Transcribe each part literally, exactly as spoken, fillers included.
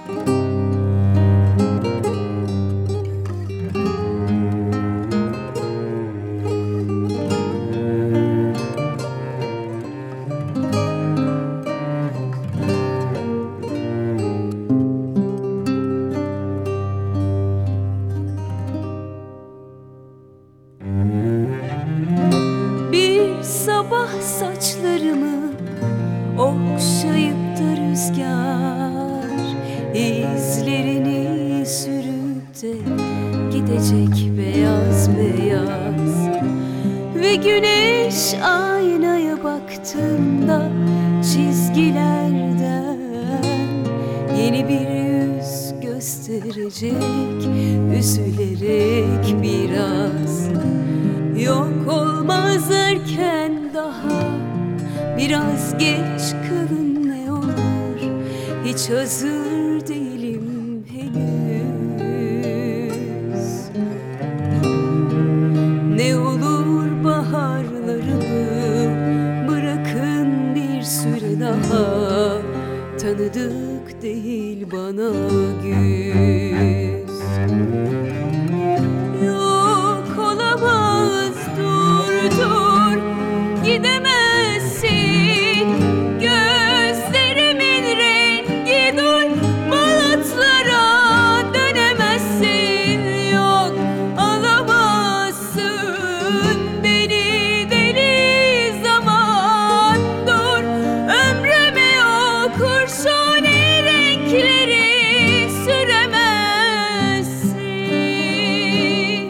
Bir sabah saçlarımı okşayıp da rüzgar izlerini sürüp de gidecek beyaz beyaz. Ve güneş aynaya baktığında çizgilerden yeni bir yüz gösterecek, üzülerek biraz. Yok olmaz erken daha, biraz geç kılın ne olur, hiç hazır değilim henüz. Ne olur baharlarımı bırakın bir süre daha, tanıdık değil bana güz. Yok olamaz, dur dur gidemezsin, gözlerimin rengi dur, balatlara dönemezsin. Yok alamazsın beni deli zaman, dur ömrüme o kurşuni renkleri süremezsin.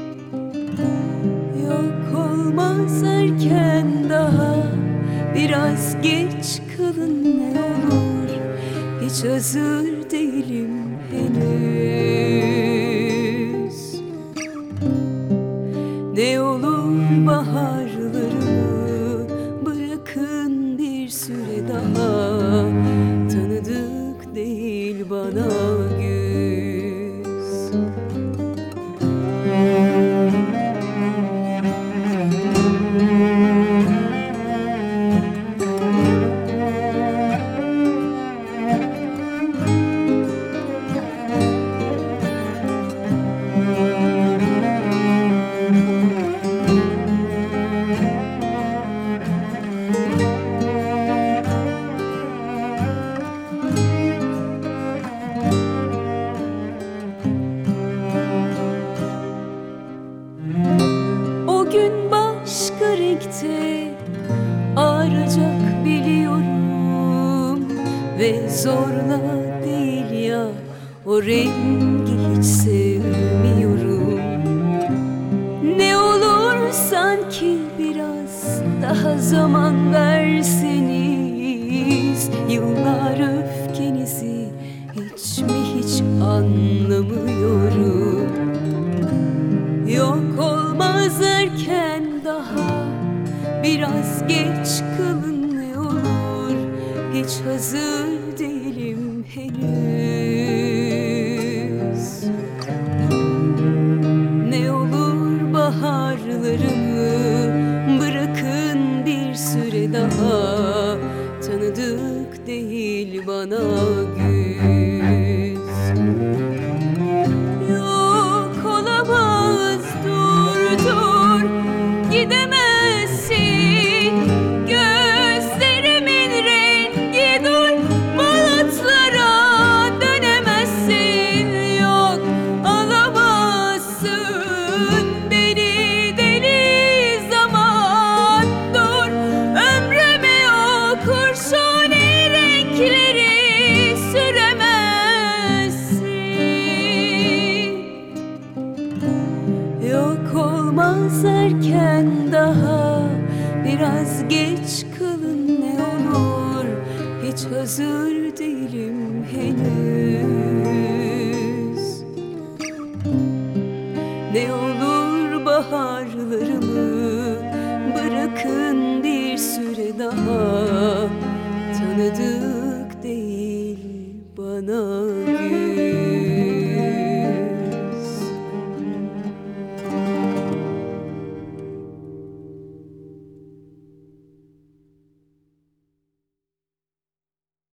Yok olmaz erken daha, biraz geç kılın ne olur, hiç hazır değilim henüz. Ne olur baharlarımı bırakın bir süre daha, tanıdık değil bana güz. O gün başka renkte ağaracak biliyorum, ve zorla değil ya, o rengi hiç sevmiyorum. Ne olur sanki biraz daha zaman verseniz, yıllar öfkenizi hiç mi hiç anlamıyorum. Yok olmaz erken daha, biraz geç kılın ne olur, hiç hazır değilim henüz. Ne olur baharlarımı bırakın bir süre daha, tanıdık değil bana güz. Yok olamaz, dur dur gidemezsin, gözlerimin rengi dur, balatlara dönemezsin. Yok alamazsın beni deli zaman, dur ömrüme o kurşuni renkleri süremezsin. Yok olmaz erken daha, biraz geç kılın ne olur, hiç hazır değilim henüz. Ne olur baharlarımı bırakın bir süre daha, tanıdık değil bana